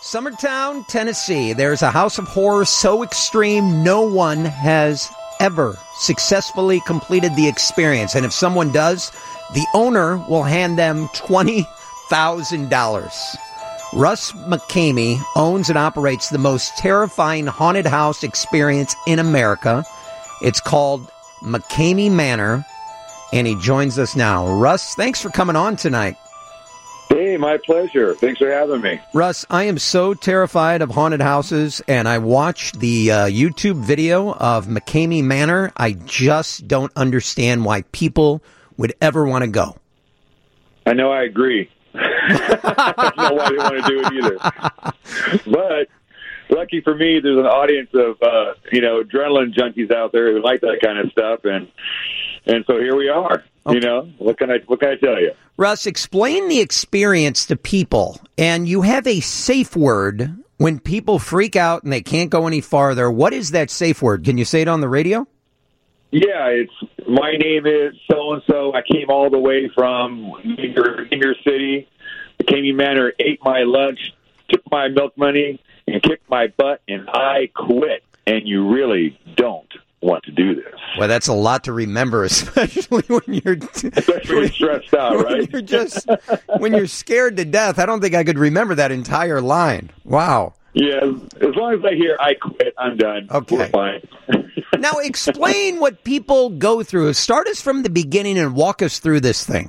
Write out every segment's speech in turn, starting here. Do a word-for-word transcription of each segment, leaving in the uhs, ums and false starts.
Summertown, Tennessee. There's a house of horrors so extreme no one has ever successfully completed the experience. And if someone does, the owner will hand them twenty thousand dollars. Russ McKamey owns and operates the most terrifying haunted house experience in America. It's called McKamey Manor, and he joins us now. Russ, thanks for coming on tonight. Hey, my pleasure. Thanks for having me. Russ, I am so terrified of haunted houses, and I watched the uh, YouTube video of McKamey Manor. I just don't understand why people would ever want to go. I know, I agree. I don't know why they want to do it either. But lucky for me, there's an audience of, uh, you know, adrenaline junkies out there who like that kind of stuff, and and so here we are. Okay. You know, what can I what can I tell you? Russ, explain the experience to people. And you have a safe word when people freak out and they can't go any farther. What is that safe word? Can you say it on the radio? Yeah, it's my name is so-and-so. I came all the way from New York City. McKamey Manor, ate my lunch, took my milk money, and kicked my butt, and I quit. And you really don't want to do this. Well, that's a lot to remember, especially when you're especially when you're stressed out, right? When you're just when you're scared to death. I don't think I could remember that entire line. Wow. Yeah, as long as I hear I quit, I'm done. Okay. We're fine. Now explain what people go through. Start us from the beginning and walk us through this thing.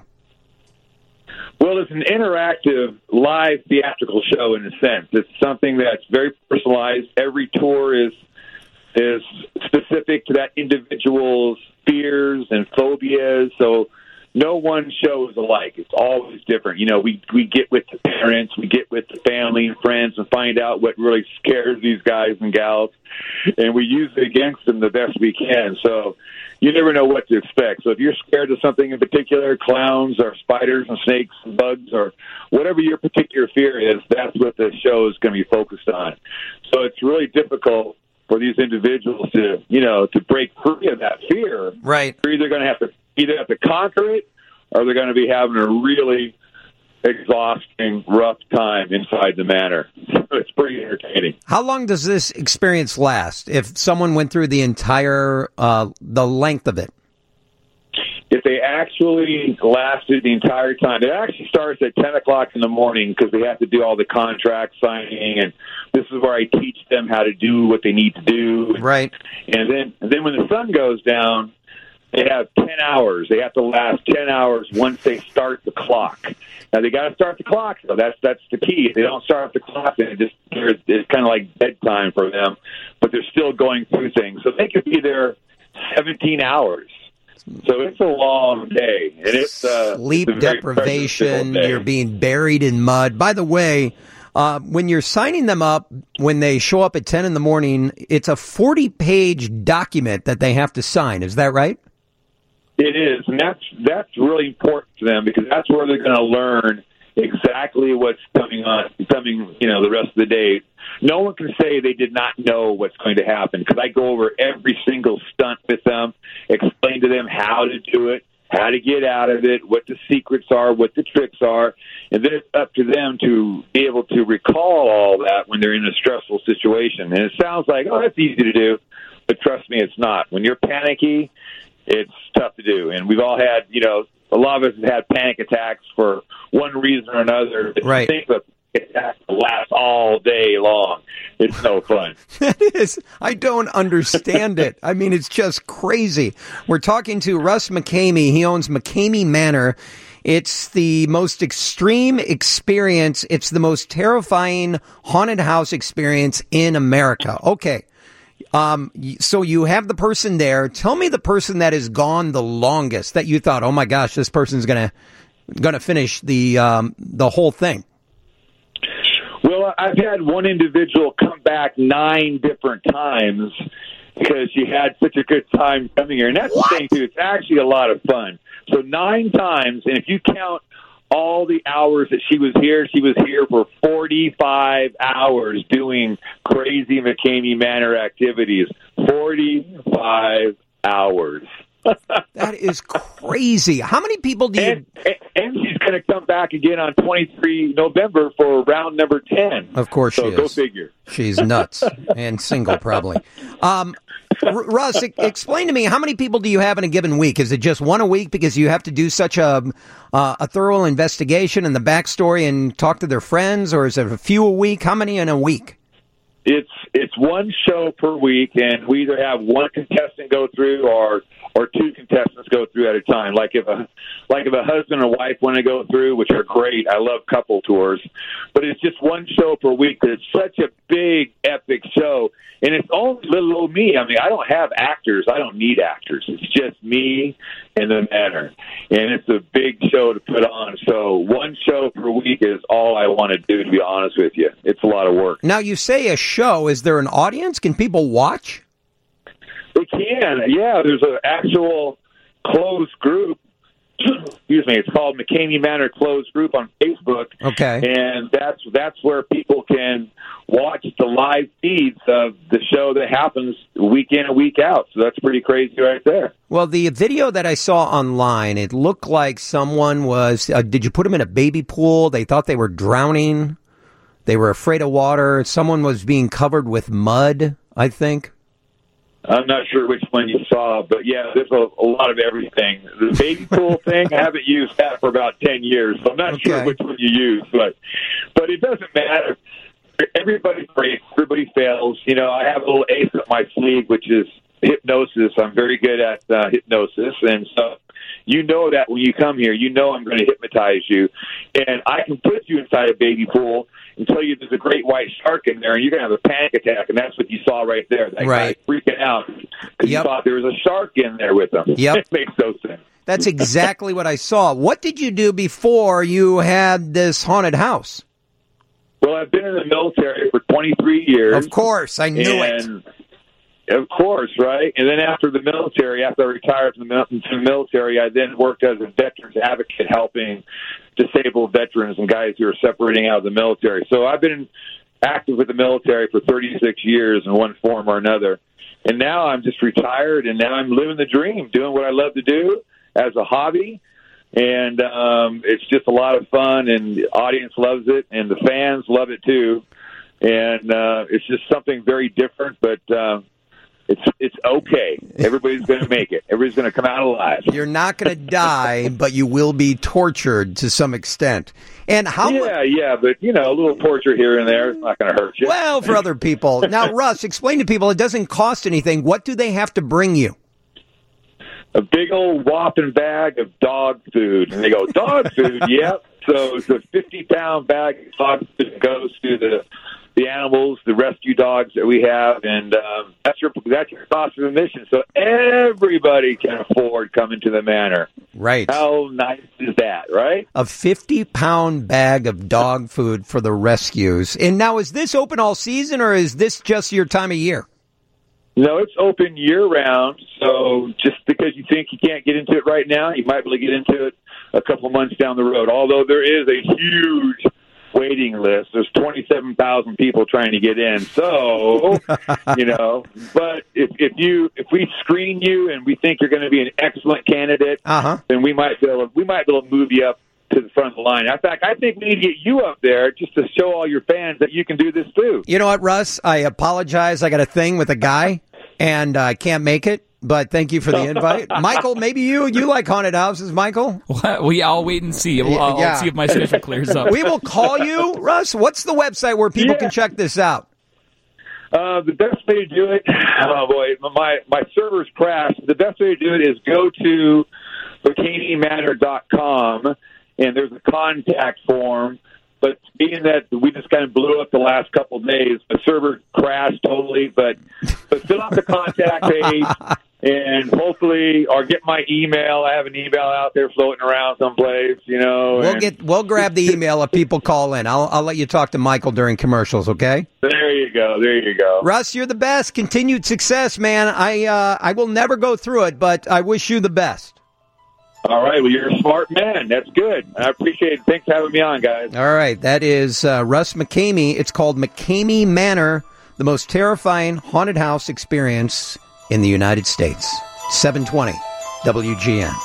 Well, it's an interactive, live theatrical show in a sense. It's something that's very personalized. Every tour is is specific to that individual's fears and phobias. So no one show is alike. It's always different. You know, we we get with the parents, we get with the family and friends and find out what really scares these guys and gals, and we use it against them the best we can. So you never know what to expect. So if you're scared of something in particular, clowns or spiders and snakes and bugs or whatever your particular fear is, that's what the show is going to be focused on. So it's really difficult for these individuals to, you know, to break free of that fear. Right. They're either going to have to either have to conquer it, or they're going to be having a really exhausting, rough time inside the manor. So it's pretty entertaining. How long does this experience last? If someone went through the entire, uh, the length of it? If they actually lasted the entire time, it actually starts at ten o'clock in the morning because they have to do all the contract signing, and this is where I teach them how to do what they need to do. Right. And then, and then when the sun goes down, they have ten hours. They have to last ten hours once they start the clock. Now, they got to start the clock, so that's that's the key. If they don't start the clock, then it just it's kind of like bedtime for them, but they're still going through things. So they could be there seventeen hours. So it's a long day. And it's uh, Sleep it's deprivation, you're being buried in mud. By the way, uh, when you're signing them up, when they show up at ten in the morning, it's a forty-page document that they have to sign. Is that right? It is, and that's that's really important to them because that's where they're going to learn exactly what's coming on, coming, you know, the rest of the day. No one can say they did not know what's going to happen because I go over every single stunt with them, explain to them how to do it, how to get out of it, what the secrets are, what the tricks are, and then it's up to them to be able to recall all that when they're in a stressful situation. And it sounds like, oh, that's easy to do, but trust me, it's not. When you're panicky, it's tough to do. And we've all had, you know, a lot of us have had panic attacks for one reason or another. Right. Think that attacks last all day long. It's no fun. That is, I don't understand it. I mean, it's just crazy. We're talking to Russ McKamey. He owns McKamey Manor. It's the most extreme experience. It's the most terrifying haunted house experience in America. Okay. Um, so you have the person there. Tell me the person that has gone the longest that you thought, oh my gosh, this person's gonna gonna finish the um, the whole thing. Well, I've had one individual come back nine different times because she had such a good time coming here, and that's what? the thing too. It's actually a lot of fun. So nine times, and if you count all the hours that she was here, she was here for forty-five hours doing crazy McKamey Manor activities. forty-five hours. That is crazy. How many people do you... And, and, and she's going to come back again on twenty-three November for round number ten. Of course so she is. Go figure. She's nuts and single, probably. Um, R- Russ, e- explain to me, how many people do you have in a given week? Is it just one a week because you have to do such a uh, a thorough investigation and the backstory and talk to their friends, or is it a few a week? How many in a week? It's it's one show per week, and we either have one contestant go through or or two contestants go through at a time. Like if a like if a husband and wife want to go through, which are great. I love couple tours, but it's just one show per week. But it's such a big, epic show, and it's only little old me. I mean, I don't have actors. I don't need actors. It's just me and the manor, and it's a big show to put on. So one show per week is all I want to do. To be honest with you, it's a lot of work. Now you say a show. Is there an audience? Can people watch? They can, yeah. There's an actual closed group. Excuse me. It's called McCamey Manor Closed Group on Facebook. Okay. And that's that's where people can watch the live feeds of the show that happens week in and week out. So that's pretty crazy right there. Well, the video that I saw online, it looked like someone was, uh, did you put them in a baby pool? They thought they were drowning. They were afraid of water. Someone was being covered with mud, I think. I'm not sure which one you saw, but yeah, there's a, a lot of everything. The baby pool thing, I haven't used that for about ten years, so I'm not Okay. sure which one you use, but but it doesn't matter. Everybody breaks, everybody fails. You know, I have a little ace up my sleeve, which is hypnosis. I'm very good at uh, hypnosis, and so you know that when you come here, you know I'm going to hypnotize you, and I can put you inside a baby pool and tell you there's a great white shark in there, and you're going to have a panic attack, and that's what you saw right there. That Right. guy freaking out because Yep. you thought there was a shark in there with him. Yep. It makes no sense. That's exactly what I saw. What did you do before you had this haunted house? Well, I've been in the military for twenty-three years. Of course, I knew it. and Of course, right? And then after the military, after I retired from the, mil- from the military, I then worked as a veterans advocate helping disabled veterans and guys who are separating out of the military. So I've been active with the military for thirty-six years in one form or another. And now I'm just retired, and now I'm living the dream, doing what I love to do as a hobby. And um, it's just a lot of fun, and the audience loves it, and the fans love it too. And uh, it's just something very different, but uh, it's it's okay. Everybody's going to make it. Everybody's going to come out alive. You're not going to die, but you will be tortured to some extent. And how? mu- Yeah, yeah, but, you know, a little torture here and there is not going to hurt you. Well, for other people. Now, Russ, explain to people it doesn't cost anything. What do they have to bring you? A big old whopping bag of dog food. And they go, dog food? Yep. So it's a fifty-pound bag of dog food that goes to the the animals, the rescue dogs that we have, and um, that's your that's your cost of admission. So everybody can afford coming to the manor. Right. How nice is that, right? A fifty-pound bag of dog food for the rescues. And now, is this open all season, or is this just your time of year? No, it's open year-round, so just because you think you can't get into it right now, you might be able to get into it a couple months down the road, although there is a huge waiting list. There's twenty-seven thousand people trying to get in, so, you know, but if, if you if we screen you and we think you're going to be an excellent candidate, Uh-huh. then we might be able, we might be able to move you up to the front of the line. In fact, I think we need to get you up there just to show all your fans that you can do this too. You know what, Russ? I apologize. I got a thing with a guy, and I can't make it. But thank you for the invite. Michael, maybe you you like haunted houses, Michael? Well, yeah, I'll wait and see. I'll, I'll Yeah. see if my schedule clears up. We will call you, Russ. What's the website where people Yeah. can check this out? Uh, the best way to do it, oh boy, my my server's crashed. The best way to do it is go to McCamey Manor dot com, and there's a contact form. But being that we just kind of blew up the last couple of days, the server crashed totally. But but fill out the contact page, and hopefully, or get my email. I have an email out there floating around someplace, you know. We'll and get we'll grab the email if people call in. I'll I'll let you talk to Michael during commercials, okay? There you go. There you go. Russ, you're the best. Continued success, man. I uh, I will never go through it, but I wish you the best. All right. Well, you're a smart man. That's good. I appreciate it. Thanks for having me on, guys. All right, that is uh, Russ McCamey. It's called McCamey Manor, the most terrifying haunted house experience in the United States. seven twenty W G N.